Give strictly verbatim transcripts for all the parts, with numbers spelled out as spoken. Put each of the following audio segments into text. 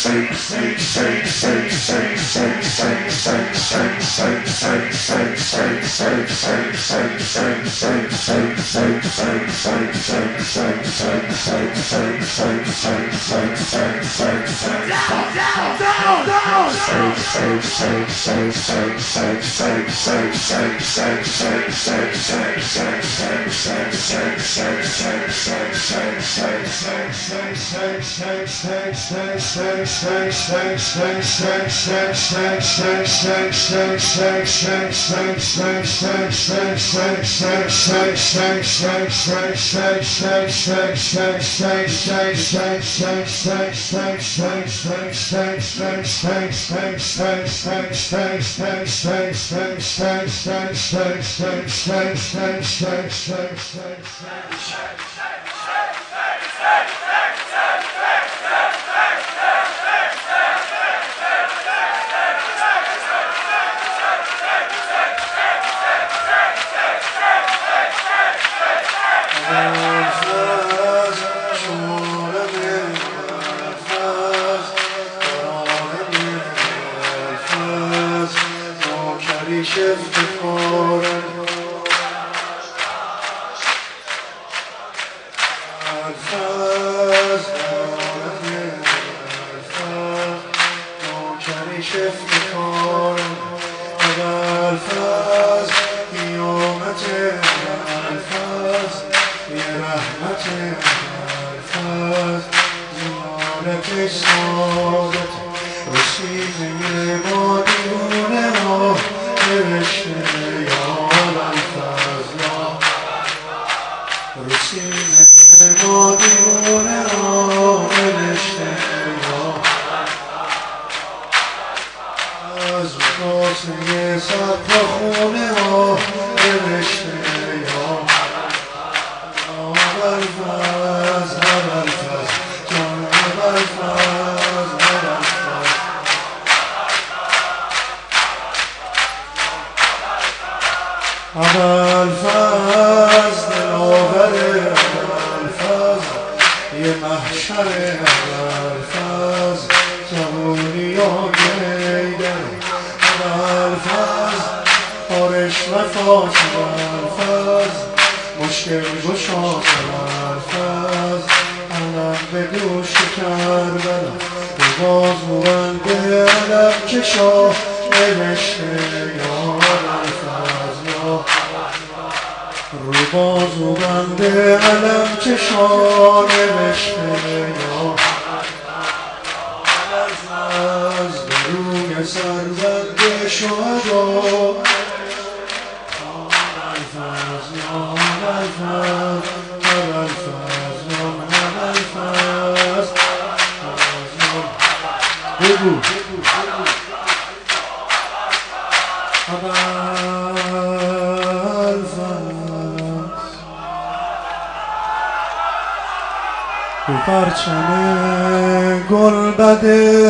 پرچم گلبد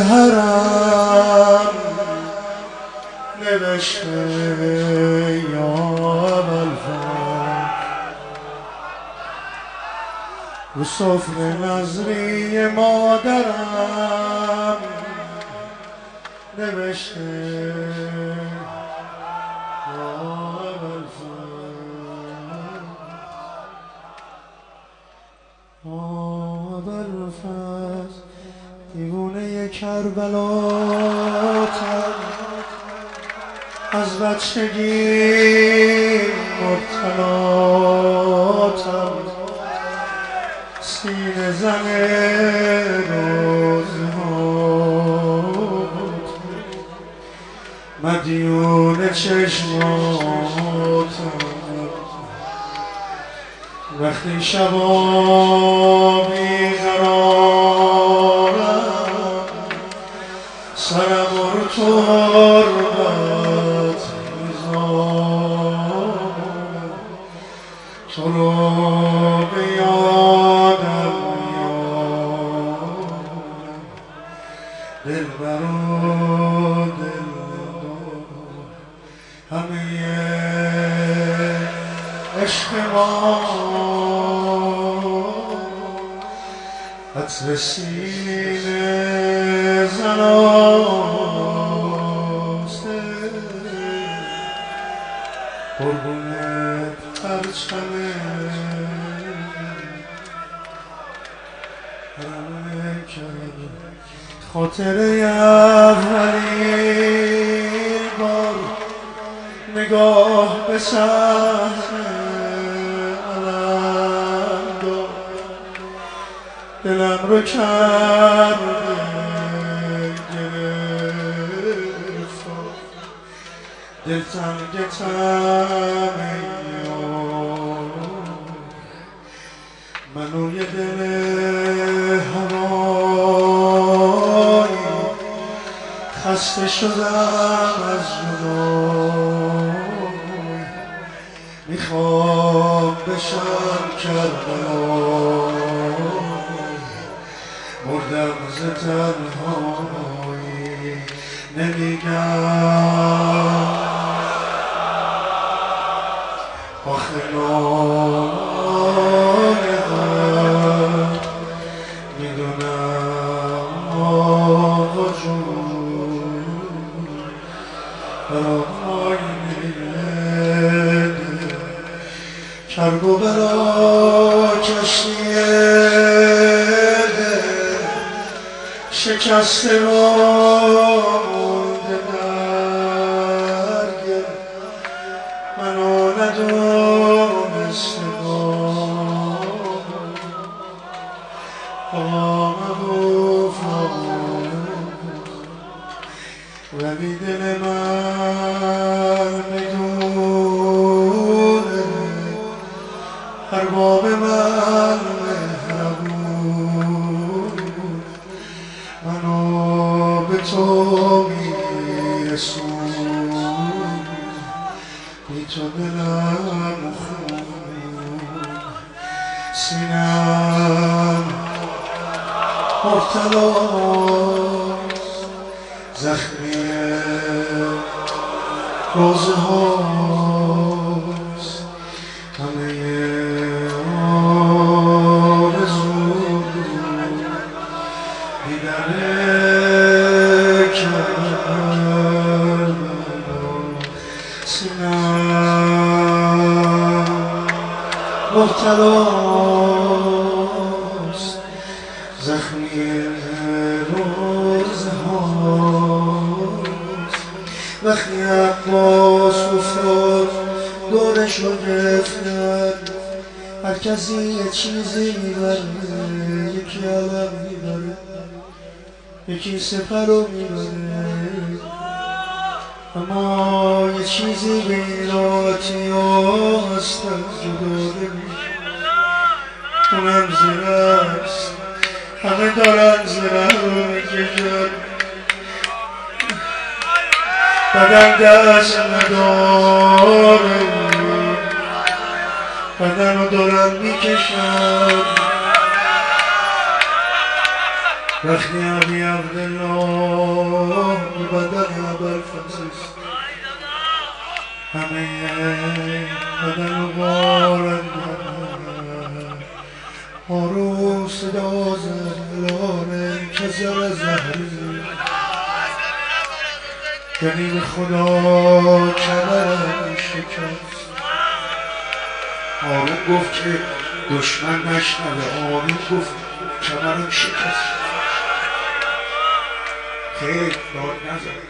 حرم نوشته یا ابوالفضل رو سفره نظری مادرم نوشته یا ابوالفضل دیوونه کربلاتم از بچگی مبتلاتم سینه زن روزهات مدیون چشماتم وقتی شبا بیقرارم سرم رو تربت میذارم تو رو به یادم میارم دلبر و دلدار همه عشق ما عطر سینه شناسه قربونت پرچمه خاطره اولین بار نگاه به صحنه علم داد دلم رو کرده گرفتار دلتنگ تنگ منو یه دل هوایی خسته شدم از جدایی میخوام بشم کربلایی مردم ز تنهایی نمیگم آخه ناگهان میدونم آقا جون برای میده کرب و برا کشتیه شکسته را مونده درگه منو ندونسته آمد و ولی دل من میدونه ارباب من مهربون منو به تو میرسون بی تو دلم خون سینم مبتلاست زخمی روزه هاست همه آرزو دیدن کربلا سینم مبتلاست زخمی روزه هاست وقتی عباس افتاد دورشو گرفتن هر کسی یه چیزی میبره یکی علم میبره یکی سپر رو میبره اما یه چیزی به این راحتی ها هستن جدا نمیشه اونم زیر است همه دارن زیر رو میکشن بدن دست نداره بدن رو دارن میکشن وقتی عبی عبدالله بدن عبالفزیست همه بدن رو بارن آروم صدا زلانه که زر زهری یعنی به خدا کمرم شکست آروم گفت که دشمن نشنوه آروم گفت کمرم شکست خیلی داد نزد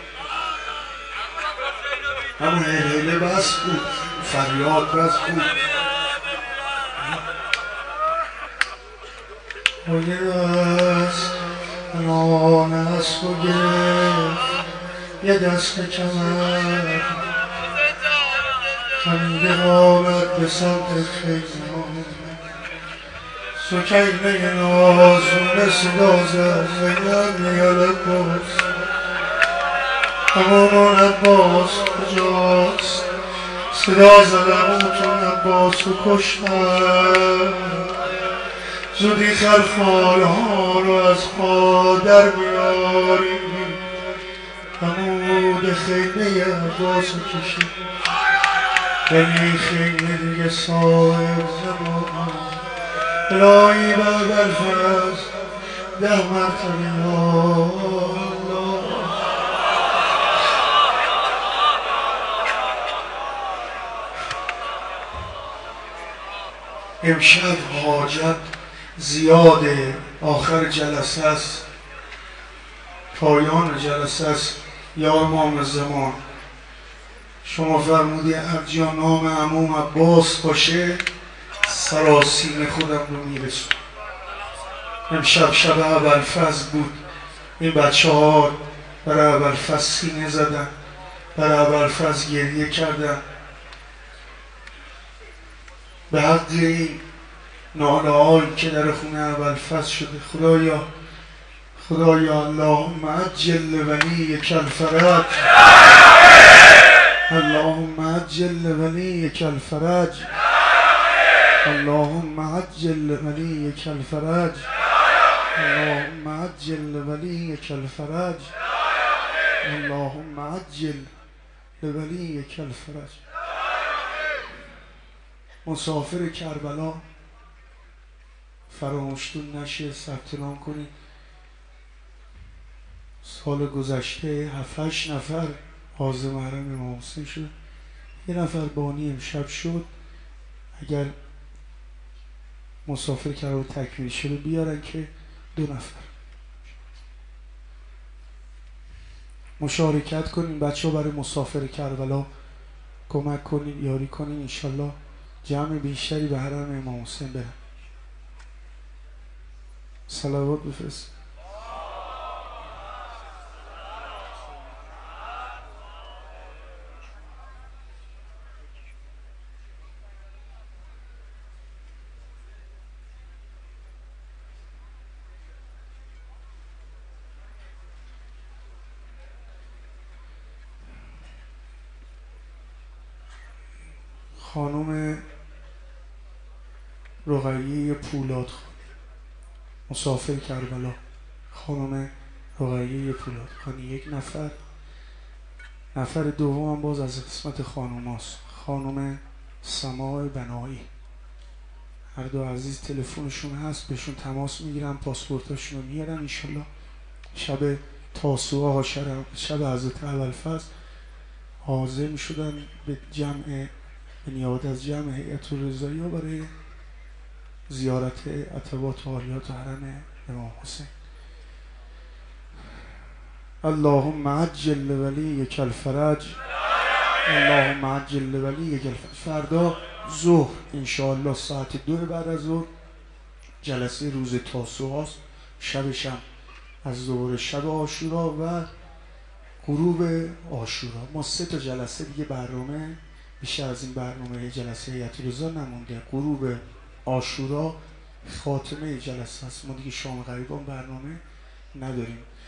همون هله بس بود فریاد بس بود و یه دست ران است و گرفت یه دست کمر خنده آمد به سمت خیزان سکینه نازونه صدا زد زنم یه عباس همون عباس کجاست صدا زدم اون چون عباس رو کشتم زودی خلخال ها رو از پا در میاریم عمود خیمه عباس رو کشید یعنی خیمه دیگه صاحب زمان الهی بابالفضل ده مرتبه یا الله. امشب حاجت زیاده، آخر جلسه است، پایان جلسه است. یا امام زمان شما فرمودی هر جا نام عموم عباس باشه سراسین خودم رو میرسون. امشب شب ابوالفضل بود، این بچه ها برای ابوالفضل سینه زدن، برای ابوالفضل گریه کردن به حق این ناله هایی که در خونه ابوالفضل شده. خدایا خدایا اللهم عجل ولیک الفرج، اللهم عجل ولیک الفرج، اللهم عجل ولیک الفرج، اللهم عجل ولیک الفرج، اللهم عجل ولیک الفرج. مسافر کربلا فراموشتون نشه، ثبت نام کنید. سال گذشته هفت هشت نفر حاضر محرم امام حسین شد، یه نفر بانی امشب شد. اگر مسافر کربلا تکمیل شده بیارن که دو نفر مشارکت کنین. بچه ها برای مسافر کربلا کمک کنین، یاری کنین، انشالله جمع بیشتری به حرم امام حسین برن. صلوات بفرست. خانم رقیه پولاد، مسافر کربلا، خانم رقیه پولاد خانی. یک نفر نفر دوم هم باز از قسمت خانوم هاست، خانم سماع بنایی. هر دو عزیز تلفنشون هست، بهشون تماس میگیرن، پاسپورتاشون رو میارن. انشالله شب تاسوعا، شب حضرت ابوالفضل حاضر میشدن به جمع، به نیابت از جمع هیئت الرضاییه برای زیارت عتبات و عالیات حرم امام حسین. اللهم عجل ولیک الفرج، اللهم عجل ولیک الفرج. فردا ظهر انشاءالله ساعت دو بعد از ظهر جلسه روز تاسوعا است، شبش هم از ظهر شب عاشورا و غروب عاشورا. ما سه تا جلسه دیگه برنامه، بیشتر از این برنامه جلسه هیئت رضا نمونده. غروب عاشورا خاتمه جلسه است، ما دیگه شام غریبان برنامه نداریم.